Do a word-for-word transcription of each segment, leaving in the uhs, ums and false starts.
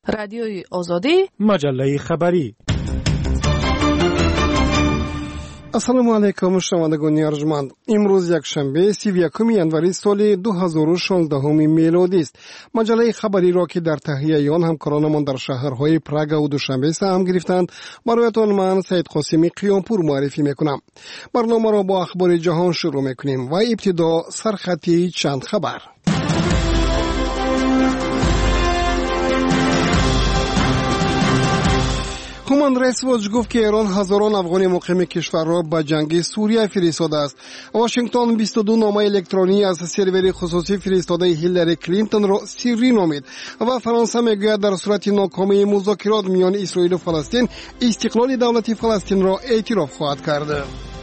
رادیوی آزادی، مجله خبری. السلام علیکم شنوندگان ارجمند. امروز یک شنبه سی و یکم ژانویه سال دو هزار و شانزده میلادی است. مجله خبری را که در تهیه آن همکارانمان در شهرهای پراگ و دوشنبه سهم گرفتند، برایتان من سید قاسمی قیامپور معرفی میکنم. برنامه را با اخبار جهان شروع میکنیم و ابتدا سرخطی چند خبر. هومان رئیس واج گفت که ایران هزاران افغان مقیم کشور را به جنگ سوریه فرستاده است. واشنگتن بیست و دو نامه الکترونی از سرور خصوصی فرستاده هیلاری کلینتون را سری نامید و فرانسه میگوید در صورت ناکامی مذاکرات میان اسرائیل و فلسطین استقلال دولت فلسطین را اعتراف خواهد کرد.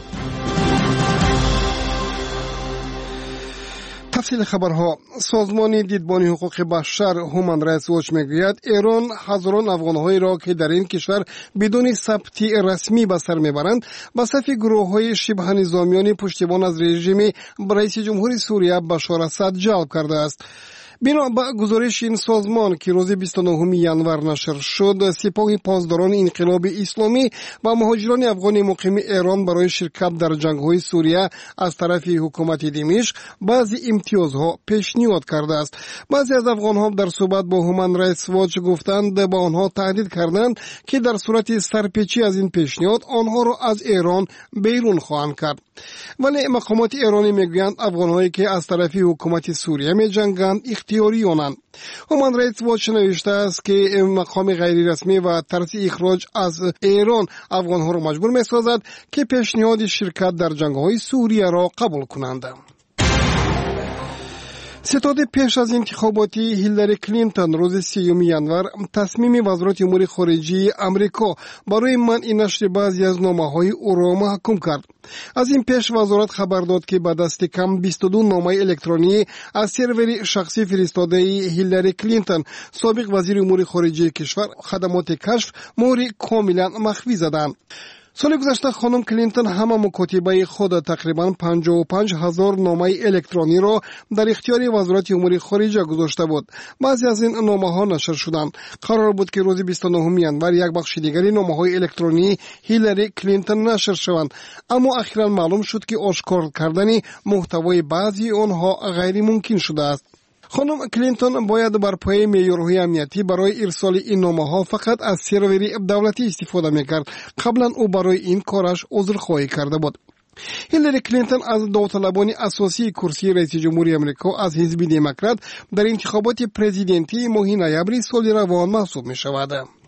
تفصیل خبرها. سازمان دیدبان حقوق بشر هومن رایتس واچ میگوید ایران هزاران افغان‌هایی را که در این کشور بدون ثبتی رسمی به سر میبرند به صف گروه‌های شبه نظامیان پشتیبان از رژیم رئیس جمهور سوریه بشار اسد جلب کرده است. بنا به گزارش این سازمان که روز بیست و نهم ژانویه نشر شد، سپاه پاسداران انقلاب اسلامی و مهاجران افغان مقیم ایران برای شرکت در جنگ‌های سوریه از طرف حکومت دمشق بعضی امتیازها پیشنهاد کرده است. بعضی از افغان‌ها در صحبت با هومن رایتس واچ گفتند با آنها تهدید کردند که در صورت سرپیچی از این پیشنهاد آنها را از ایران بیرون خواهند کرد. ولی مقامات ایرانی میگویند افغان‌هایی که از طرف حکومت سوریه می‌جنگند اختیاری آنند. هومن رایتس واچ نوشته است که مقام غیر رسمی و طرز اخراج از ایران افغان‌ها را مجبور می‌سازد که پیشنهاد شرکت در جنگ‌های سوریه را قبول کنند. ستاد پیش از انتخاباتی هیلاری کلینتون روز سیوم ژانویه تصمیم وزارت امور خارجه امریکا برای منع نشر بعضی از نامه‌های او را محکوم کرد. از این پیش وزارت خبر داد که به دست کم بیست و دو نامه الکترونی از سرور شخصی فرستاده هیلاری کلینتون سابق وزیر امور خارجه کشور خدمات کشف مهر کاملا مخفی زدند. سال گذشته خانم کلینتون همه مکاتبه خود تقریبا پنجاه و پنج هزار نامه الکترونی را در اختیار وزارت امور خارجه گذاشته بود. بعضی از این نامه ها نشر شدند. قرار بود که روز بیست و نهم ژانویه یک بخش دیگری نامه های الکترونی هیلاری کلینتون نشر شوند، اما اخیرا معلوم شد که آشکار کردن محتوای بعضی آنها غیر ممکن شده است. خانم کلینتون باید بر پایه معیارهای امنیتی برای ارسال این نامه‌ها فقط از سرور دولتی استفاده می‌کرد. قبلا او برای این کارش عذرخواهی کرده بود. هیلاری کلینتون از داوطلبان اساسی کرسی رئیس جمهوری آمریکا از حزب دموکرات در انتخابات پرزیدنتی ماه نوامبر سال روان محسوب می‌شود.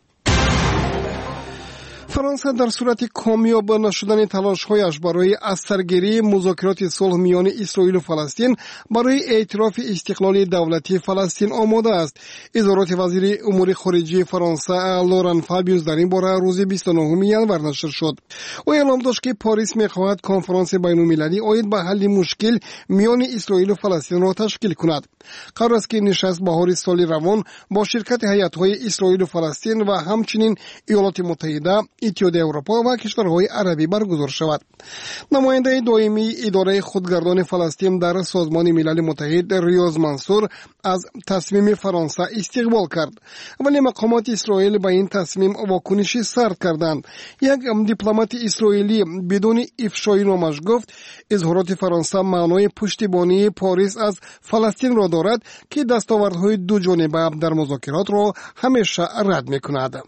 فرانسه در صورت کامیاب نشدن تلاش‌هایش برای از سرگیری مذاکرات صلح میان اسرائیل و فلسطین برای اعتراف استقلال دولتی فلسطین آماده است. اظهارات وزیر امور خارجه فرانسه لوران فابیوس در این باره روز بیست و نهم ژانویه نشر شد. او اعلام داشت که پاریس می‌خواهد کنفرانس بین‌المللی عاید به حل مشکل میان اسرائیل و فلسطین را تشکیل کند. قرار است که نشست بهار سال روان با شرکت هیئت‌های اسرائیل و فلسطین و همچنین ایالات متحده، اتحادیه اروپا و کشورهای عربی برگزار شود. نماینده دائمی اداره خودگردان فلسطین در سازمان ملل متحد ریاض منصور از تصمیم فرانسه استقبال کرد، ولی مقامات اسرائیل به این تصمیم واکنشی سرد کردند. یک دیپلمات اسرائیلی بدون افشای نامش گفت اظهارات فرانسه معنای پشتیبانی پاریس از فلسطین را دارد که دستاوردهای دو جانبه در مذاکرات را همیشه رد می‌کند.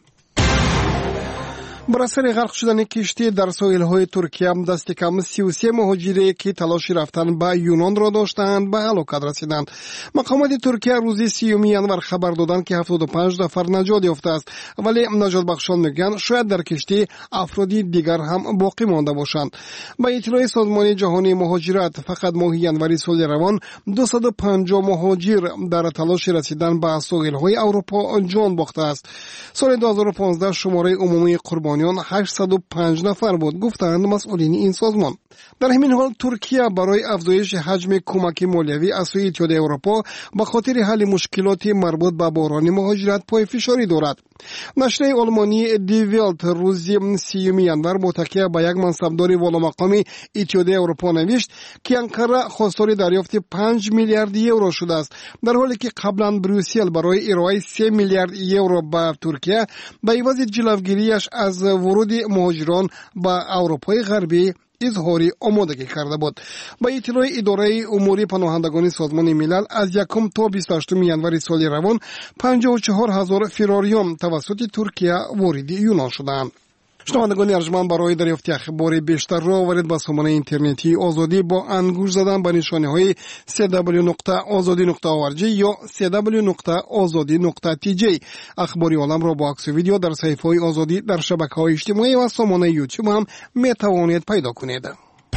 بر اثر غرق شدن کشتی در ساحل‌های ترکیه دست کم سی و سه مهاجری که تلاش رفتن به یونان را داشتند به هلاکت رسیدند. مقامات ترکیه روز سیوم ژانویه خبر دادند که هفتاد و پنج نفر نجات یافته است، ولی نجات بخشان میگن شاید در کشتی افرادی دیگر هم باقی مانده باشند. با اطلاع سازمان جهانی مهاجرت فقط ماه ژانویه سال روان دویست و پنجاه مهاجر در تلاش رسیدن به ساحل‌های اروپا جان باخته است. سال دو هزار و پانزده شماره عمومی قربانیان هشتصد و پنج نفر بود، گفتند مسئولین این سازمان. در همین حال ترکیه برای افزایش حجم کمک مالیوی از سوی اتحادیه اروپا به خاطر حل مشکلات مربوط به بحران مهاجرت پای فشاری دارد. نشریه آلمانی دی ولت روز سیوم ینور متکی به یک منصبدار والامقام اتحادیه اروپا نوشت که انقره خواستار دریافت پنج میلیارد یورو شده است، در حالی که قبلا بروسل برای ارائه سه میلیارد یورو به ترکیه به عوض جلوگیریش از ورود مهاجران به اروپای غربی اظهاری آمادگی کرده بود. با اطلاع اداره امور پناهندگان سازمان ملل از یکم تا بیست و هشتم ینور سال روان پنجاه و چهار هزار فراریان توسط ترکیه وارد یونان شدند. شنوندگان ارجمند، برای دریافت اخبار بیشتر را آورید به سامانه اینترنتی آزادی با انگوش زدن به نشانه های سی دبلیو نقطه آزادی نقطه او ار جی یا سی دبلیو نقطه آزادی نقطه تی جی. اخباری عالم را با عکس و ویدیو در صفحه های آزادی در شبکه‌های اجتماعی و سامانه یوتیوب هم می توانید پیدا کنید.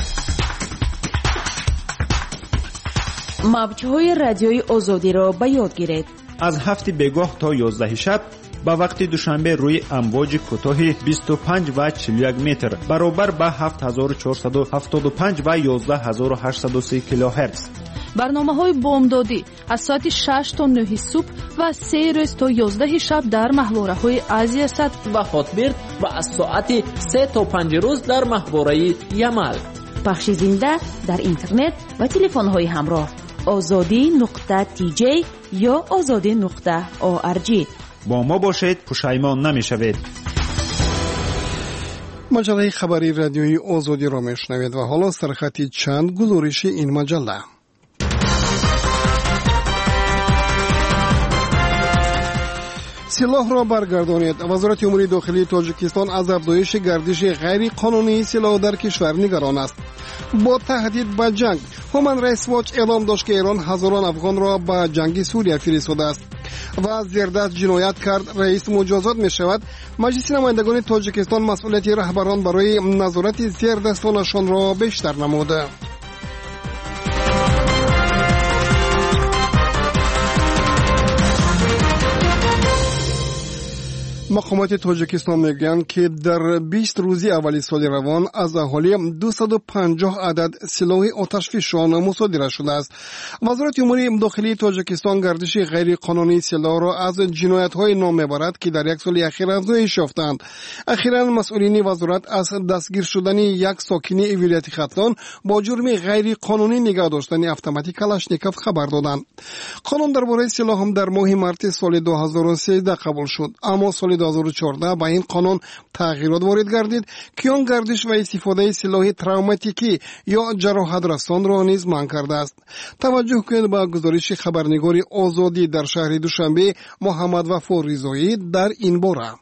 موج‌های رادیوی آزادی را به یاد گیرید. از هفت بگاه تا یازده شب با وقت دوشنبه روی امواج کوتاه بیست و پنج و چهل و یک متر برابر با هفت هزار و چهارصد و هفتاد و پنج و یازده هزار و هشتصد و سه کیلوهرتز. برنامه‌های بامدادی از ساعت شش تا نه صبح و سه روز تا یازده شب در محوره‌های آسیا صد و هاتبرد و از ساعت سه تا پنج روز در محوره یمل. پخش زنده در اینترنت و تلفن‌های همراه آزادی نقطه تی جی یا آزادی نقطه او ار جی. با ما باشید، پشیمان نمی‌شوید. مجله خبری رادیویی آزادی را میشنوید و حالا سرخط چند گزارش این مجله. سلاح را برگردانید. وزارت امور داخلی تاجیکستان از افزایش گردش غیر قانونی سلاح در کشور نگران است. با تهدید به جنگ، هومن رایتس واچ اعلام داشت که ایران هزاران افغان را به جنگ سوریه فرستاده است و زیردست جنایت کرد رئیس مجازات می شود. مجلس نمایندگان تاجیکستان مسئولیت رهبران برای نظارت زیردستانشان را بیشتر نموده. مقامات تاجیکستان میگویند که در بیست روزی اولی سال روان از اهالی دویست و پنجاه عدد سلاح آتشفشان مصادره شده است. وزارت امور داخلی تاجیکستان گردش غیر قانونی سلاح را از جنایت‌های نام میبرد که در یک سال اخیر افزایش یافتند. اخیراً مسئولین وزارت از دستگیر شدن یک ساکن ولایت ختلان با جرم غیر قانونی نگاه داشتن اتوماتیک کلاشنیکوف خبر دادند. قانون درباره سلاح هم در ماه مارس سال دو هزار و سیزده قبول شد، اما سال دو هزار و چهارده با این قانون تغییرات وارد گردید که آن گردش و استفاده سلاح تروماتیکی یا جراحت رسان را نیز منع کرده است. توجه کنید به گزارش خبرنگار آزادی در شهر دوشنبه محمد وفا رضایی در این باره.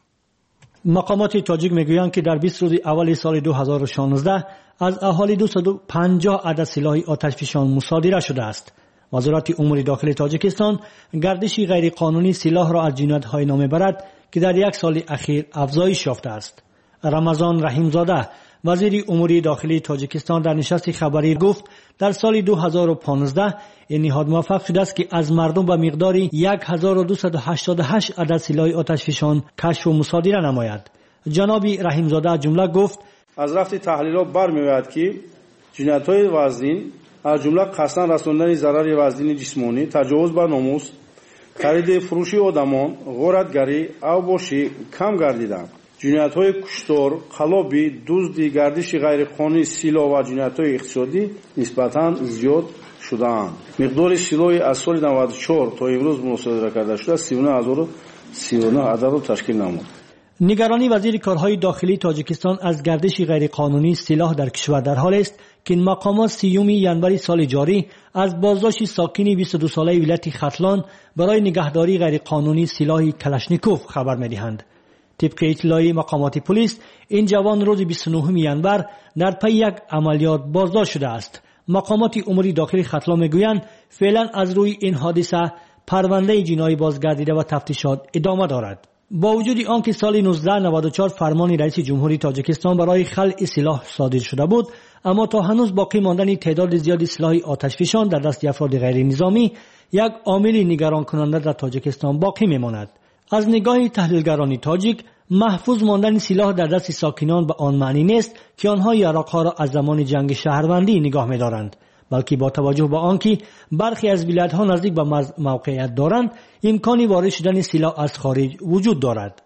مقامات تاجیک میگویند که در بیست روز اول سال دو هزار و شانزده از اهالی دویست و پنجاه عدد سلاح آتشفشان مصادره شده است. وزارت امور داخلی تاجیکستان گردش غیر قانونی سلاح را از جنایت‌های نام میبرد که در یک سال اخیر افزایش یافته است. رمضان رحیم زاده وزیر امور داخلی تاجیکستان در نشست خبری گفت در سال دو هزار و پانزده این نهاد موفق شده است که از مردم به مقدار هزار و دویست و هشتاد و هشت عدد سلاح آتشفشان کشف و مصادره نماید. جناب رحیم زاده جمله گفت از رفت تحلیلات برمیآید که جنایت‌های وزنی از جمله قصداً رساندن ضرر وزنی جسمانی، تجاوز به ناموس، خرید فروشی آدمان، غارتگری، اوباشی کم گردیدند. جنایت‌های کشتار، خلابی، دزدی، گردش غیرقانونی سلاح و جنایت‌های اقتصادی نسبتاً زیاد شده‌اند. مقدار سلاح از سال نود و چهار تا امروز مصادره کرده شده سی و نه هزار و سی و نه عدد را تشکیل نمود. نگرانی وزیر کارهای داخلی تاجیکستان از گردش غیرقانونی سلاح در کشور در حال است که این مقامات سیوم ینوری سال جاری از بازداشت ساکن بیست و دو ساله ولایت ختلان برای نگهداری غیرقانونی سلاح کلاشنیکوف خبر می‌دهند. طبق اطلاع مقامات پلیس این جوان روز بیست و نهم ینور در پی یک عملیات بازداشت شده است. مقامات امور داخلی ختلان میگویند فعلا از روی این حادثه پرونده جنایی بازگردیده و تفتیشات ادامه دارد. با وجود آنکه سال نوزده نود و چهار فرمان رئیس جمهوری تاجیکستان برای خلع سلاح صادر شده بود، اما تا هنوز باقی ماندن تعداد زیادی سلاح آتشفشان در دست افراد غیر نظامی یک عامل نگران کننده در تاجیکستان باقی میماند. از نگاه تحلیلگران تاجیک محفوظ ماندن سلاح در دست ساکنان به آن معنی نیست که آنها یراق‌ها را از زمان جنگ شهروندی نگاه می‌دارند، بلکه با توجه به آنکه برخی از ولایت‌ها نزدیک به مرز موقعیت دارند، امکانی وارد شدن سلاح از خارج وجود دارد.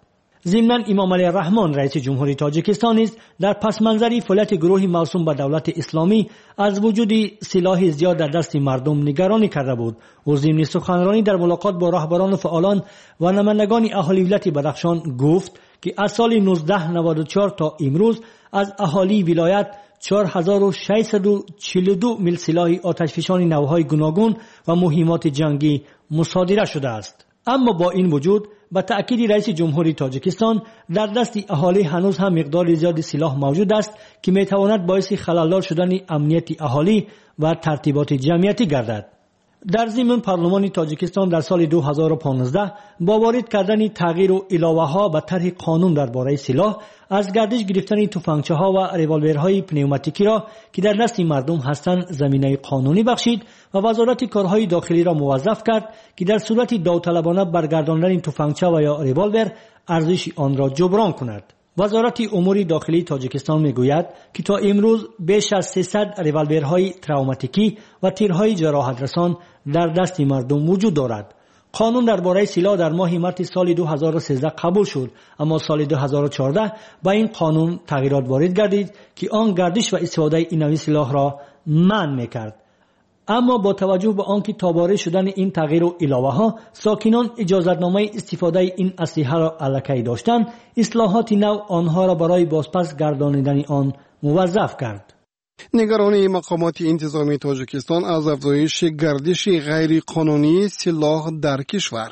ضمناً امام علی الرحمن رئیس جمهوری تاجیکستان است در پس منظری فعالیت گروه موسوم به دولت اسلامی از وجود سلاح زیاد در دست مردم نگرانی کرده بود. او ضمن سخنرانی در ملاقات با رهبران و فعالان و نمایندگان اهالی ولایت بدخشان گفت که از سال نوزده نود و چهار تا امروز از اهالی ولایت چهار هزار و ششصد و چهل و دو میل سلاح آتشفشان نوعهای گوناگون و مهمات جنگی مصادره شده است. اما با این وجود با تأکید رئیس جمهوری تاجیکستان در دست اهالی هنوز هم مقدار زیادی سلاح موجود است که میتواند باعث خلل‌دار شدن امنیت اهالی و ترتیبات جمعیتی گردد. در ضمن پارلمان تاجیکستان در سال دو هزار و پانزده با وارد کردن تغییر و علاوه‌ها به طرح قانون درباره سلاح از گردش گرفتن تفنگچه‌ها و ریوالورهای پنیوماتیکی را که در دست مردم هستند زمینه قانونی بخشید و وزارت کارهای داخلی را موظف کرد که در صورت داوطلبانه برگرداندن تفنگچه و یا ریوالور ارزش آن را جبران کند. وزارت امور داخلی تاجیکستان میگوید که تا امروز بیش از سیصد ریوالورهای تروماتیکی و تیرهای جراحت رسان در دست مردم وجود دارد. قانون درباره سلاح در ماه مارس سال دو هزار و سیزده قبول شد، اما سال دو هزار و چهارده با این قانون تغییرات وارد گردید که آن گردش و استفاده این نوع سلاح را منع میکرد. اما با توجه به آنکه تاباره شدن این تغییر و علاوه ها ساکنان اجازتنامه استفاده این اسلحه را الکی داشتند، اصلاحات نو آنها را برای بازپس گردانیدن آن موظف کرد. نگرانی مقامات انتظامی تاجیکستان از افزایش گردش غیر قانونی سلاح در کشور.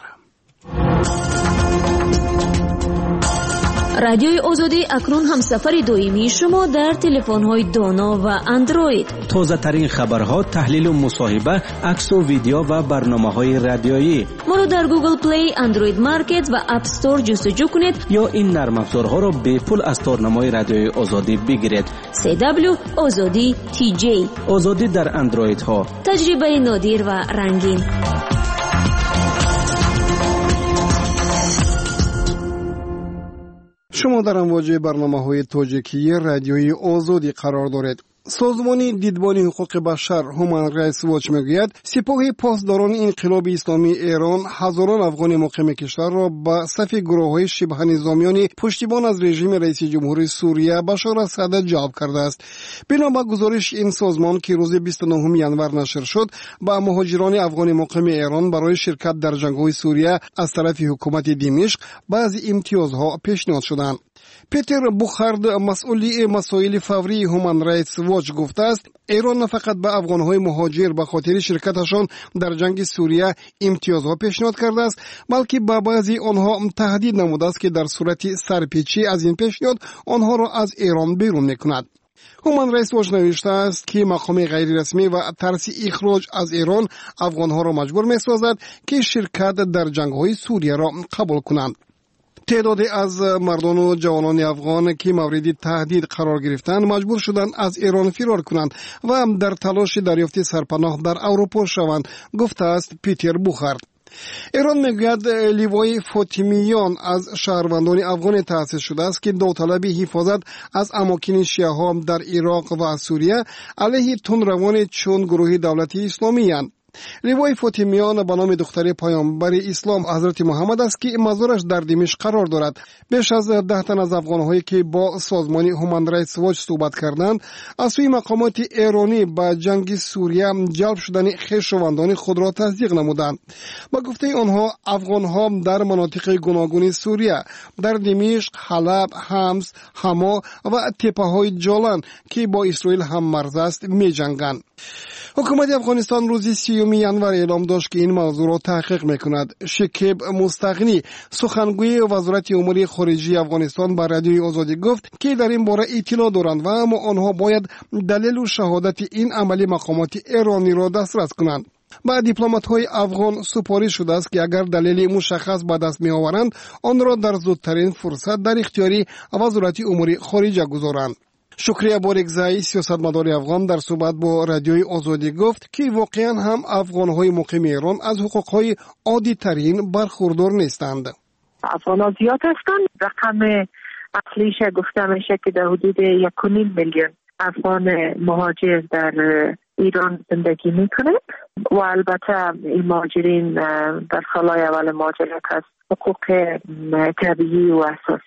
رادیوی آزادی اکنون همسفر دائمی شما در تلفن‌های دانا و اندروید. تازه ترین خبرها، تحلیل و مصاحبه، عکس و ویدیو و برنامه‌های رادیویی. ما رو در گوگل پلی، اندروید مارکت و اپ استور جستجو کنید یا این نرم افزارها را به پول از تارنمای رادیوی آزادی بگیرید. سی دبلیو آزادی تی جی. آزادی در اندروید ها. تجربه نادر و رنگین. شما در امواج برنامه‌های تاجیکی رادیوی آزادی قرار دارید. سازمان دیدبان حقوق بشر هومن رایتس واچ میگوید سپاه پاسداران انقلاب اسلامی ایران هزاران افغان مقیم کشور را به صف گروه‌های شبه نظامیان پشتیبان از رژیم رئیس جمهور سوریه بشار اسد جلب کرده است. بنا به گزارش این سازمان که روز بیست و نهم ژانویه نشر شد، با مهاجران افغان مقیم ایران برای شرکت در جنگ‌های سوریه از طرف حکومت دمشق بعضی امتیازها پیشنهاد شدند. پیتر بوخارد مسئولی مسائل فوری هومن رایتس واچ گفته است ایران نه فقط به افغان‌های مهاجر به خاطر شرکتشان در جنگ سوریه امتیازها پیشنهاد کرده است، بلکه به بعضی آنها تهدید نموده است که در صورت سرپیچی از این پیشنهاد آنها را از ایران بیرون می‌کند. هومن رایتس واچ نوشته است که مقام غیر رسمی و ترس اخراج از ایران افغان‌ها را مجبور می‌سازد که شرکت در جنگ‌های سوریه را قبول کنند. تعدادی از مردان و جوانان افغان که مورد تهدید قرار گرفتند مجبور شدند از ایران فرار کنند و در تلاش دریافت سرپناه در اروپا شوند، گفته است پیتر بوخارد. ایران میگوید لیوای فاطمیان از شهروندان افغان تأسیس شده است که داوطلب حفاظت از اماکن شیعه ها در عراق و سوریه علیه تندروان چون گروه دولت اسلامی اند. لیوای فاطمیان به نام دختر پیامبر اسلام حضرت محمد است که مزارش در دمشق قرار دارد. بیش از ده تن از افغان‌هایی که با سازمان هومن رایتس واچ صحبت کردند از سوی مقامات ایرانی به جنگ سوریه جلب شدن خویشاوندان خود را تصدیق نمودند. با گفته آنها افغان‌ها در مناطق گوناگون سوریه در دمشق، حلب، حمص، حما و تپه‌های جولان که با اسرائیل هم مرز است می‌جنگند. حکومت افغانستان روز سیوم ژانویه اعلام داشت که این موضوع را تحقیق میکند. شکیب مستغنی سخنگوی وزارت امور خارجه افغانستان به رادیوی آزادی گفت که در این باره اطلاع دارند و اما آنها باید دلیل و شهادت این عملی مقامات ایرانی را دسترس کنند. با دیپلمات‌های افغان سپارش شده است که اگر دلیل مشخص به دست می‌آورند آن را در زودترین فرصت در اختیاری وزارت امور خارجه گذارند. شکریه بارگزایی سیاستمدار افغان در صحبت با رادیوی آزادی گفت که واقعا هم افغان‌های مقیم ایران از حقوق‌های عادی ترین برخوردار نیستند. افغان‌ها زیاد هستند. رقم اصلیش گفته میشه که در حدود یک و نیم میلیون افغان مهاجر در ایران زندگی میکنند و البته این مهاجرین در سالهای اول مهاجرت از حقوق طبیعی و اساسی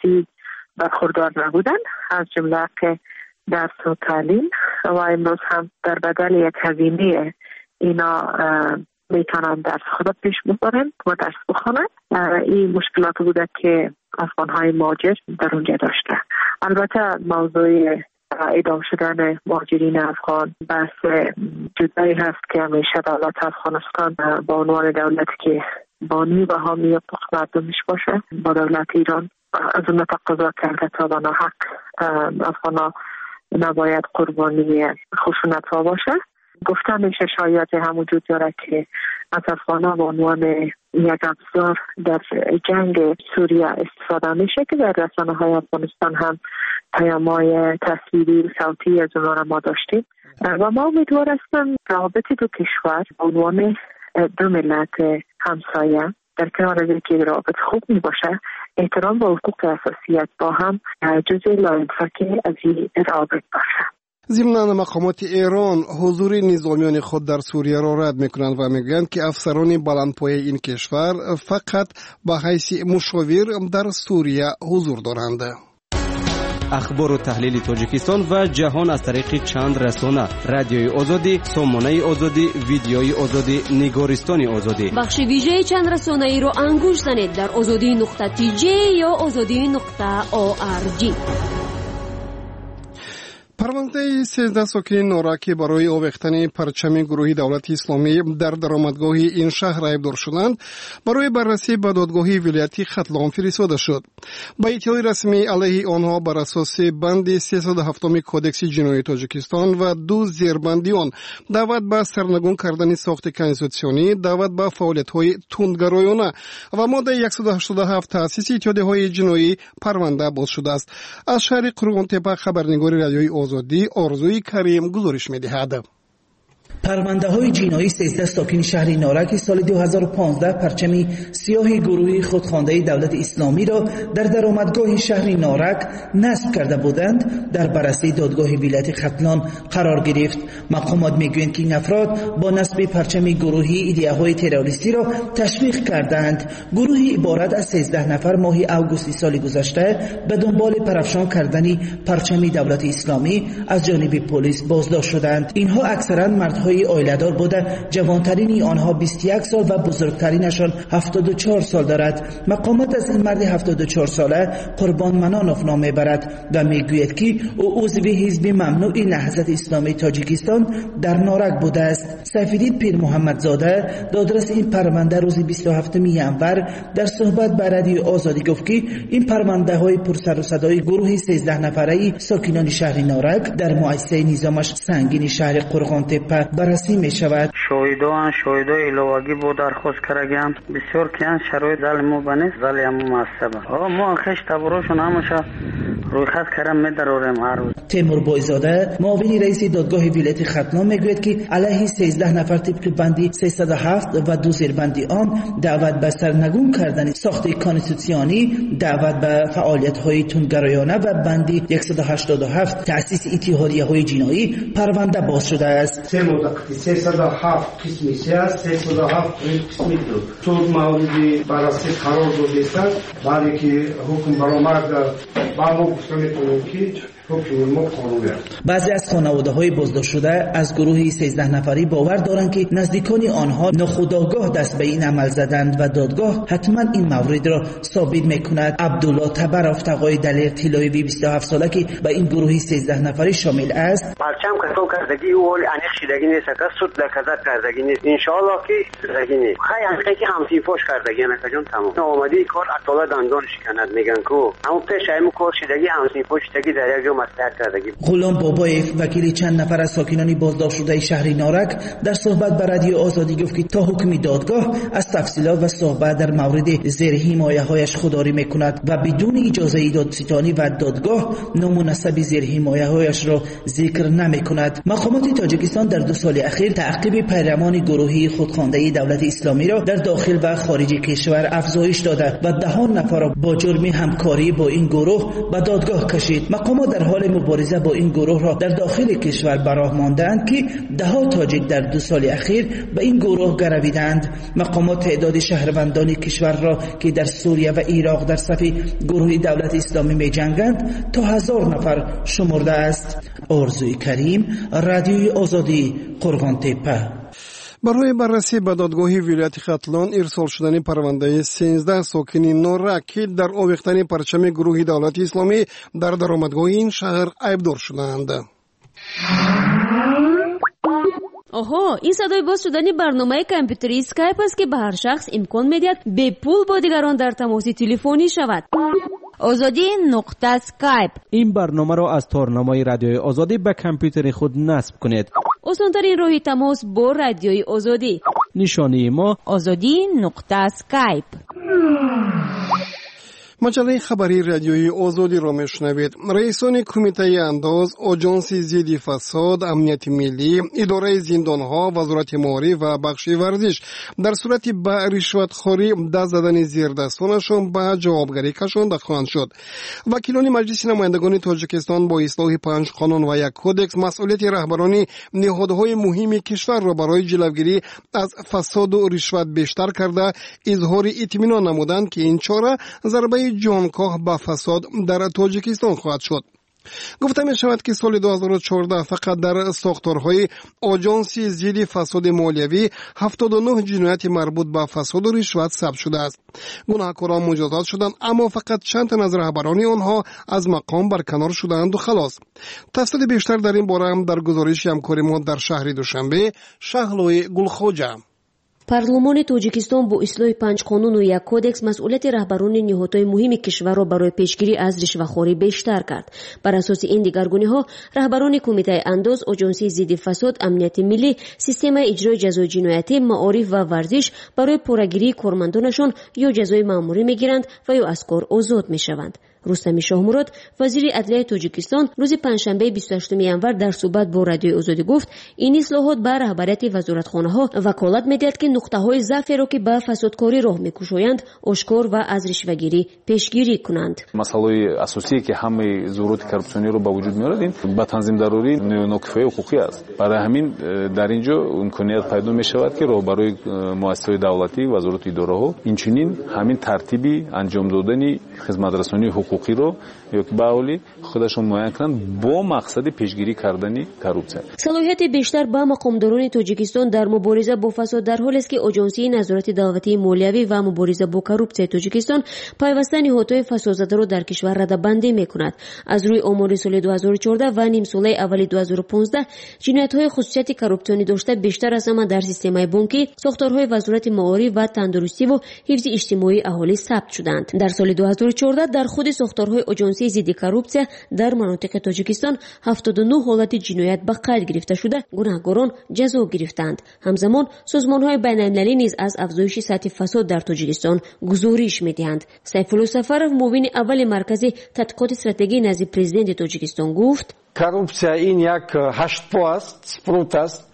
اساسی برخوردار نبودن، از جمله که درس و تعلیم، و امروز هم در بدل یک هزینه اینا میتونن درس خود پیش ببرن و درس بخونن. این مشکلات بوده که افغان‌های مهاجر در اونجا داشته. البته موضوع اعدام شدن مهاجرین افغان بحث جدایی هست که همیشه دولت افغانستان با عنوان دولتی که بانی و حامی حقوق مردمش باشه با دولت ایران از اون تقاضا کرده تا به ناحق افغانا نباید قربانی خشونت ها باشه. گفته میشه شاید هم وجود داره که از افغانا به عنوان یک ابزار در جنگ سوریه استفاده میشه که در رسانه های افغانستان هم پیام‌های تصویری و صوتی از اونها را ما داشتیم و ما امیدوار هستم روابط دو کشور به عنوان دو ملت همسایه در کنار از اینکه روابط خوب می باشه، احترام و حقوق اساسیت با هم جزء لاینفک از این روابط باشه. ضمن مقامات ایران حضور نظامیان خود در سوریه را رد میکنند و میگویند که افسران بلندپایه این کشور فقط به حیث مشاور در سوریه حضور دارند. اخبار و تحلیل تاجیکستان و جهان از طریق چند رسانه: رادیوی آزادی، سامانه آزادی، ویدیوی آزادی، نگارستان آزادی. بخش ویژه چند رسانه ای رو انگوش زنید در آزادی نقطه تی جی یا آزادی نقطه او آر جی. پرونده سیزده ساکن نارک برای آویختن پرچم گروهی دولت اسلامی در درآمدگاه این شهر ایبدار شدند برای بررسی به دادگاه ولایتی ختلان فرستاده شد. با اطلاع رسمی علیه آنها بر اساس بند سیصد و هفت کودکس جنایی تاجیکستان و دو زیربندی آن دعوت به سرنگون کردن ساخت کنستیتوسیونی، دعوت به فعالیت‌های تندگرایانه و ماده صد و هشتاد و هفت تأسیس اتحادیه‌های جنایی پرونده باز شده است. از شهر قرغان تپه خبرنگار رادیوی آزادی آرزوی کریم گزارش می‌دهد. پرونده های جنایی سیزده ساکن شهر نارک سال دو هزار و پانزده پرچمی سیاه گروهی خودخوانده دولت اسلامی را در درآمدگاه شهر نارک نصب کرده بودند در بررسی دادگاه ولایت ختلان قرار گرفت. مقامات میگویند که این افراد با نصب پرچم گروهی ایده‌های تروریستی را تشویق کردند. گروهی عبارت از سیزده نفر ماه اوگوست سال گذشته به دنبال پرافشان کردن پرچم دولت اسلامی از جانب پلیس بازداشت شدند. اینها اکثرا مردهای آیله‌دار بوده، جوانترین آنها بیست و یک سال و بزرگترینشان هفتاد و چهار سال دارد. مقامات از این مرد هفتاد و چهار ساله قربان منانوف نام میبرد و میگوید که او عضو حزب ممنوع نهضت اسلامی تاجیکستان در نارک بوده است. سیفالدین پیر محمد زاده دادرس این پرونده روز بیست و هفتم ینور در صحبت با رادیو آزادی گفت که این پرونده های پرسر و صدای گروه سیزده نفره ساکنان شهر نارک در مؤسسه نظامش سنگین شهر قرغان تپه بررسی می شود. شاهدان شاهدای الواگی بود درخواست کردیم بسیار کیان شرایط ظالمو بنه ظالمو معصبه ها ما خش تبروشون همشا روی خط کردم می درورم هر روز. تیمور بایزاده معاون رئیس دادگاه ولایت ختلان میگوید که علیه سیزده نفر طبق بندی سیصد و هفت و دو زیربندی آن دعوت به سرنگون کردن ساخت کانستیتوسیونی، دعوت به فعالیت های تندگرایانه و بندی صد و هشتاد و هفت تأسیس اتحادیه های جنایی پرونده باز شده است. سیصد و هفت قسمی سیاست، سیصد و هفت قسمی دو سود موردی بررسی قرار داده است. بعدی که حکم برآمد با ما گفته میتونیم که بعضی از خانواده های بازداشت شده از گروه سیزده نفری باور دارند که نزدیکان آنها ناخودآگاه دست به این عمل زدند و دادگاه حتما این مورد را ثابت میکند. عبدالله تبرف تقای دلیر طلایی بیست و هفت ساله که به این گروه سیزده نفری شامل است. پرچم کتو کردگی اول انیخ شدگی نیست که سود لکزت کردگی نیست انشاءالله که کردگی نیست خیلی انقی که همسی پوش کردگی نکه جون تمام آمدی کار اطلاع دندان شکند میگن که همون پیش همون کار شدگی همسی پوش شدگی در یک غلام بابایف وکیل چند نفر از ساکنان بازداشت شده شهر نارک در صحبت با رادیو آزادی گفت که تا حکم دادگاه از تفصیلات و صحبت در مورد زیر حمایه هایش خودداری میکند و بدون اجازه دادستانی و دادگاه نامناسب زیر حمایه هایش را ذکر نمیکند. مقامات تاجیکستان در دو سال اخیر تعقیب پیروان گروهی خودخوانده دولت اسلامی را در داخل و خارج کشور افزایش داده و دهان نفر را با جرم همکاری با این گروه به دادگاه کشید. مقامات در حال مبارزه با این گروه را در داخل کشور براه ماندند که ده ها تاجیک در دو سال اخیر به این گروه گرویدند. مقامات تعداد شهروندان کشور را که در سوریه و عراق در صف گروه دولت اسلامی می جنگند تا هزار نفر شمرده است. آرزوی کریم، رادیوی آزادی، قرغان تپه. برای بررسی به دادگاه ولایت ختلان ارسال شدن پرونده سیزده ساکن نورک که در آویختن پرچم گروه دولت اسلامی در درآمدگاه این شهر عیبدار شدند. آها، این صدای باز شدن برنامه کامپیوتری اسکایپ است که به هر شخص امکان می‌دهد به پول با دیگران در تماس تلفنی شود. آزادی نقطه اسکایپ. این برنامه را از تارنمای رادیوی آزادی به کامپیوتر خود نصب کنید. آسان‌ترین راه تماس با رادیوی آزادی. نشانی ما آزادی نقطه اسکایپ. مجله خبری رادیوی آزادی را میشنوید. رئیسان کمیته انداز، آژانس ضد فساد، امنیت ملی، اداره زندانها، وزارت مالی و بخش ورزش در صورت به رشوتخوری دست زدن زیردستانشان به جوابگری کشانده خواهند شد. وکیلان مجلس نمایندگان تاجیکستان با اصلاح پنج قانون و یک کدکس مسئولیت رهبران نهادهای مهم کشور را برای جلوگیری از فساد و رشوت بیشتر کرده اظهار اطمینان نمودند که این چاره ضربه جانکاه به فساد در تاجیکستان خواهد شد. گفته می شود که سال دو هزار و چهارده فقط در ساختارهای آژانس ضد فساد مالیوی هفتاد و نه جنایت مربوط به فساد و رشوت ثبت شده است. گناهکاران مجازات شدند، اما فقط چند تن از رهبران آنها از مقام برکنار شدند و خلاص. تفصیل بیشتر در این باره هم در گزارش همکار ما در شهر دوشنبه، شهلوی گلخوجه. پارلمان توجیکستان با اصلاح پنج قانون و یک کدکس مسئولیت رهبران نهادهای مهم کشور را برای پیشگیری از رشوه‌خوری بیشتر کرد. بر اساس این دگرگونی‌ها رهبران کمیته انداز، آژانس ضد فساد، امنیت ملی، سیستم اجرای جزای جنایتی، معارف و ورزش برای پورگیری کارمندانشان یا جزای مأموری می‌گیرند و یا از کار آزاد می‌شوند. رستم شاهمراد وزیر عدلیه تاجیکستان روز پنجشنبه بیست و هشتم ژانویه در صحبت با رادیوی آزادی گفت این اصلاحات به رهبریت وزارتخانه‌ها وکالت می‌دهد که نقطه‌های ضعف را که به فسادکاری راه می‌کشایند آشکار و از رشوه‌گیری پیشگیری کنند. مسئله اساسی که همه ضرورت کورپسیونی رو به وجود می‌آورد این با تنظیم ضروری نکفه حقوقی است. برای همین در اینجا امکانیت پیدا می‌شود که راهبرای مؤسسات دولتی، وزارت اداره‌ها اینچنین همین ترتیبی انجام دادن خدمت‌رسانی حقوقی رو یا که باولی خودشون معین کنند با مقصد پیشگیری کردن کورپسیون. صلاحیت بیشتر به مقامداران تاجیکستان در مبارزه با فساد در حالی است که آژانس نظارت دولتی مالیوی و مبارزه با کورپسیون تاجیکستان پیوسته نهادهای فسادزده را در کشور رده‌بندی می‌کند. از روی آمار سال دو هزار و چهارده و نیم ساله اول دو هزار و پانزده جنایت‌های خصوصیت کورپسیونی داشته بیشتر از همه در سیستم بانکی، ساختارهای وزارت معارف و تندرستی و حفظ اجتماعی اهالی ثبت شدند. در سال دو هزار و چهارده در خود ساختارهای آژانس ضد کورپسیون در مناطق تاجیکستان هفتاد و نه حالت جنایت به قید گرفته شده گناهکاران جزا گرفتند. همزمان سازمان‌های بین‌المللی نیز از افزایش سطح فساد در تاجیکستان گزارش می‌دهند. سیفالله سفرов معاون اول مرکز تحقیقات استراتژی نزد پرزیدنت تاجیکستان گفت коррупция این یک هشت پا است، سپروت است.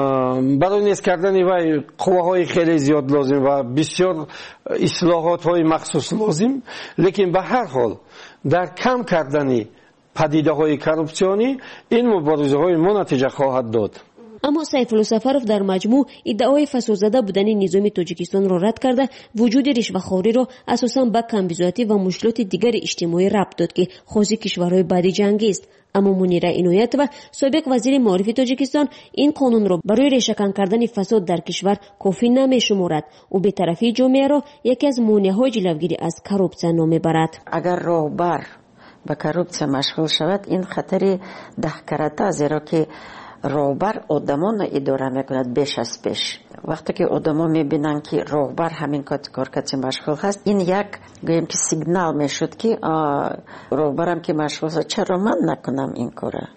برای نیست کردن وای قواهای خیلی زیاد لازم و بسیار اصلاحات های مخصوص لازم، لیکن به هر حال در کم کردن پدیده های کورپسیونی این مبارزه های ما نتیجه خواهد داد. اما سیفالله سفرов در مجموع ادعای فسادزده بودن نظام تاجیکستان را رد کرده وجود رشوه‌خوری را اساساً به کمبیزاتی و مشکلات دیگر اجتماعی ربط داد که خاص کشورهای بعد جنگی است. اما منیره عنایت و سابق وزیر معارف تاجیکستان این قانون را برای ریشه‌کن کردن فساد در کشور کافی نمی‌شمارد و به طرفی جامعه را یکی از مانع‌های جلوگیری از کورپسیون نامی‌برد. اگر راهبر به کورپسیون مشغول شود این خطر دهکرده، زیرا که راهبر آدمان اداره میکند بیش از پیش. وقتی که آدما میبینن که راهبر همین کار کسی مشغول هست، این یک گویم که سیگنال میشد که راهبرم که مشغول است چرا من نکنم این کاره.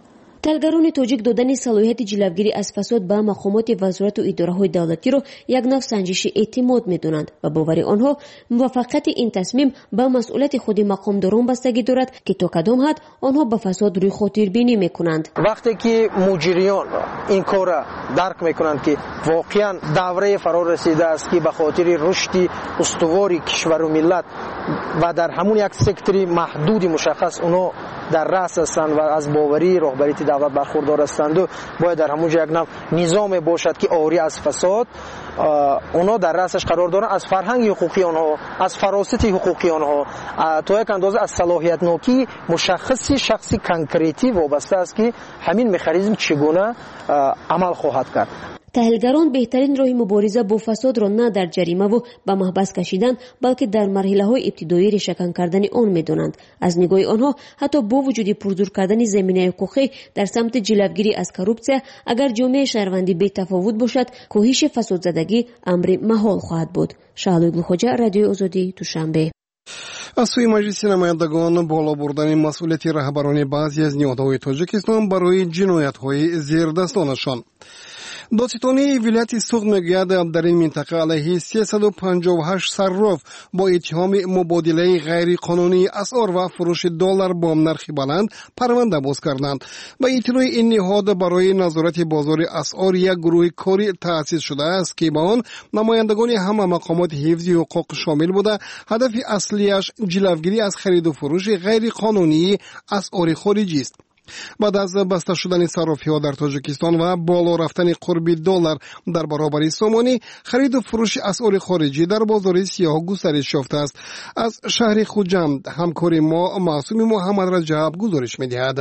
талгарони тоҷик додани салоҳияти ҷилавгирӣ аз фасод ба мақомоти вазорату идораҳои давлатиро як нав санҷиши эътимод медонанд ва бовари онҳо муваффақияти ин тасмим ба масъулияти худи мақомдорон бастагӣ дорад ки то кадом ҳад онҳо ба фасод рӯй хотирбинӣ мекунанд. вақте ки муҷриён ин корро дарк мекунанд ки воқеан даврае фаро расидааст ки ба хотири рушди устувори кишвару миллат ва дар ҳамун як сектори маҳдуди мушаххас онҳо дар рас ҳастанд ва аз боварии роҳбарияти давлат бархурдор ҳастанду бояд дар ҳамун ҷо як нав низоме бошад ки ори аз фасод онҳо дар расаш қарор доранд, аз фарҳанги ҳуқуқи онҳо, аз фаросати ҳуқуқи онҳо то як андоза аз салоҳиятнокии мушаххаси шахси конкретӣ вобаста аст ки ҳамин механизм чӣ гуна амал хоҳад кард. таҳлилгарон беҳтарин роҳи мубориза бо фасодро на дар ҷаримаву ба маҳбас кашидан, балки дар марҳилаҳои ибтидоӣ решакан кардани он медонанд. аз нигоҳи онҳо ҳатто бо вуҷуди пурзур кардани заминаи ҳуқуқӣ дар самти ҷилавгирӣ аз коррупсия, агар ҷомеаи шаҳрвандӣ бетафовут бошад, коҳиши фасодзадагӣ амри маҳол хоҳад буд. Шаҳлои Гулхоҷа, Радиои Озодӣ, Душанбе. аз сӯи маҷлиси намояндагон боло бурдани масъулияти раҳбарони баъзе аз ниҳодҳои Тоҷикистон барои ҷиноятҳои зердастонашон. додситонии вилояти Суғд мегӯяд дар ин минтақа алайҳи сесаду панҷоҳу ҳашт сарроф бо иттиҳоми мубодилаи ғайриқонунии асъор ва фурӯши доллар бо нархи баланд парванда боз карданд. ба иттилои ин ниҳод барои назорати бозори асъор як гурӯҳи корӣ таъсис шудааст ки ба он намояндагони ҳама мақомоти ҳифзи ҳуқуқ шомил буда, ҳадафи аслияш ҷилавгирӣ аз хариду фурӯши ғайриқонунии асъори хориҷист. баъд аз баста шудани саррофиҳо дар Тоҷикистон ва боло рафтани қурби доллар дар баробари сомонӣ, хариду фурӯши асъори хориҷӣ дар бозори сиёҳ густариш ёфтааст. аз шаҳри Хуҷанд ҳамкори мо Маъсуми Муҳаммад Раҷаб гузориш медиҳад.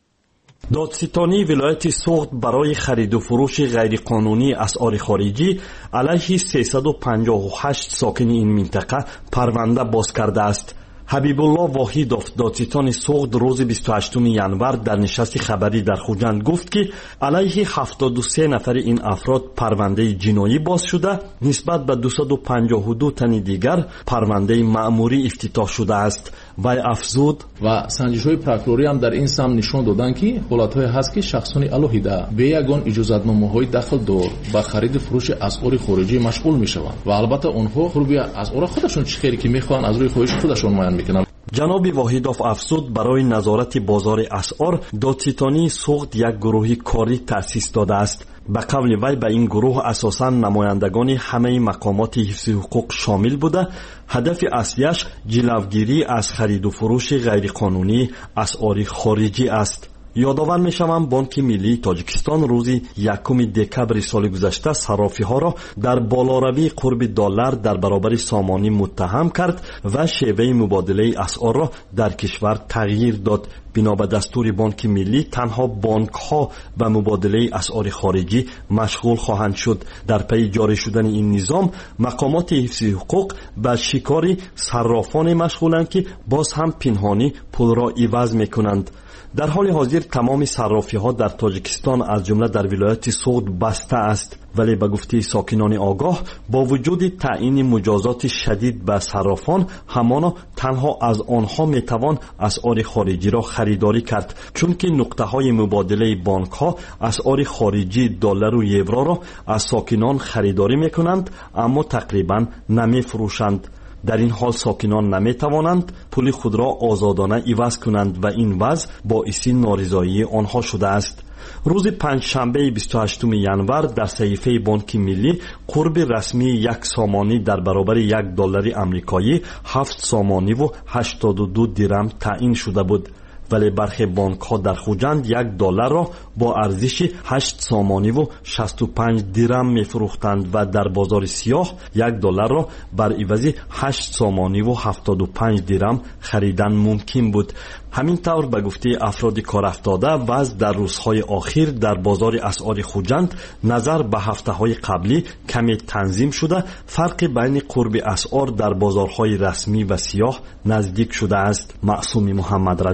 додситонии вилояти Суғд барои хариду фурӯши ғайриқонунии асъори хориҷӣ алайҳи сесаду панҷоҳу ҳашт сокини ин минтақа парванда боз кардааст. ҳабибулло воҳидов, додситони Суғд, рӯзи бисту ҳаштуми январ дар нишасти хабарӣ дар Хуҷанд гуфт ки алайҳи ҳафтоду се нафари ин афрод парвандаи ҷиноӣ боз шуда, нисбат ба дусаду панҷоҳу ду тани дигар парвандаи маъмурӣ ифтитоҳ шудааст. вай афзуд: ва санҷишҳои прокурорӣ ҳам дар ин самт нишон доданд ки ҳолатҳое ҳаст ки шахсони алоҳида бе ягон иҷозатномаҳои дахлдор ба хариди фурӯши асъори хориҷӣ машғул мешаванд ва албатта онҳо хурби асъора худашон чӣ хеле ки мехоҳанд аз рӯи хоҳиши худашон муайян мекунанд. ҷаноби воҳидов афзуд, барои назорати бозори асъор додситонии Суғд як гурӯҳи корӣ таъсис додааст. ба қавли вай ба ин гурӯҳ асосан намояндагони ҳамаи мақомоти ҳифзи ҳуқуқ шомил буда, ҳадафи аслияш ҷилавгирӣ аз хариду фурӯши ғайриқонунии асъори хориҷӣ аст. ёдовар мешавам Бонки Миллии Тоҷикистон рӯзи якуми декабри соли гузашта саррофиҳоро дар болоравии қурби доллар дар баробари сомонӣ муттаҳам кард ва шеваи мубодилаи асъорро дар кишвар тағйир дод. бино ба дастури Бонки Миллӣ танҳо бонкҳо ба мубодилаи асъори хориҷӣ машғул хоҳанд шуд. дар пайи ҷорӣ шудани ин низом, мақомоти ҳифзи ҳуқуқ ба шикори саррофоне машғуланд ки боз ҳам пинҳонӣ пулро иваз мекунанд. дар ҳоли ҳозир тамоми саррофиҳо дар Тоҷикистон аз ҷумла дар вилояти Суғд баста аст, вале ба гуфтаи сокинони огоҳ, бо вуҷуди таъини муҷозоти шадид ба саррофон, ҳамоно танҳо аз онҳо метавон асъори хориҷиро харидорӣ кард, чунки нуқтаҳои мубодилаи бонкҳо асъори хориҷии доллару евроро аз сокинон харидорӣ мекунанд, аммо тақрибан намефурӯшанд. дар ин ҳол сокинон наметавонанд пули худро озодона иваз кунанд ва ин вазъ боиси норизоии онҳо шудааст. рӯзи панҷшанбеи бисту ҳаштуми январ дар саҳифаи Бонки Миллӣ қурби расмии як сомонӣ дар баробари як доллари амрикоӣ ҳафт сомониву ҳаштоду ду дирам таъин шуда буд. вале бархе бонкҳо дар Хуҷанд як долларро бо арзиши ҳашт сомониву шасту панҷ дирам мефурӯхтанд ва дар бозори сиёҳ як долларро бар ивази ҳашт сомониву ҳафтоду панҷ дирам харидан мумкин буд. ҳамин тавр ба гуфтаи афроди корафтода вазъ дар рӯзҳои охир дар бозори асъори Хуҷанд назар ба ҳафтаҳои қаблӣ каме танзим шуда, фарқи байни қурби асъор дар бозорҳои расмӣ ва сиёҳ наздик шудааст. Маъсуми Муҳаммад Раҷаб,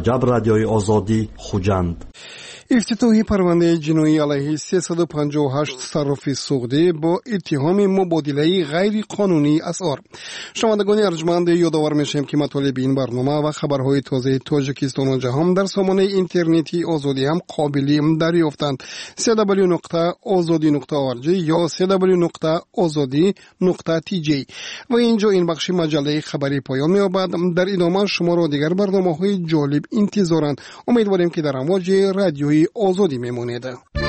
رادیوی آزادی خوجند. افتتاحی پرونده جنایی علیه سیصد و پنجاه و هشت صرافی سوخته با اتهام مبادله غیر قانونی اسعار. شنوندگان ارجمند یادآور میشیم که مطالب این برنامه و خبرهای تازه تاجیکستان و جهان در سامانه اینترنتی آزادی هم قابل دریافتند. دبلیو دبلیو دبلیو نقطه آزادی نقطه او ار جی یا دبلیو دبلیو دبلیو نقطه آزادی نقطه تی جی. و اینجا این بخش مجله خبری پایان می‌یابد. در ادامه شما را دیگر برنامه‌های جالب انتظارند. امیدواریم که در امواج رادیوی آزادی میمونید.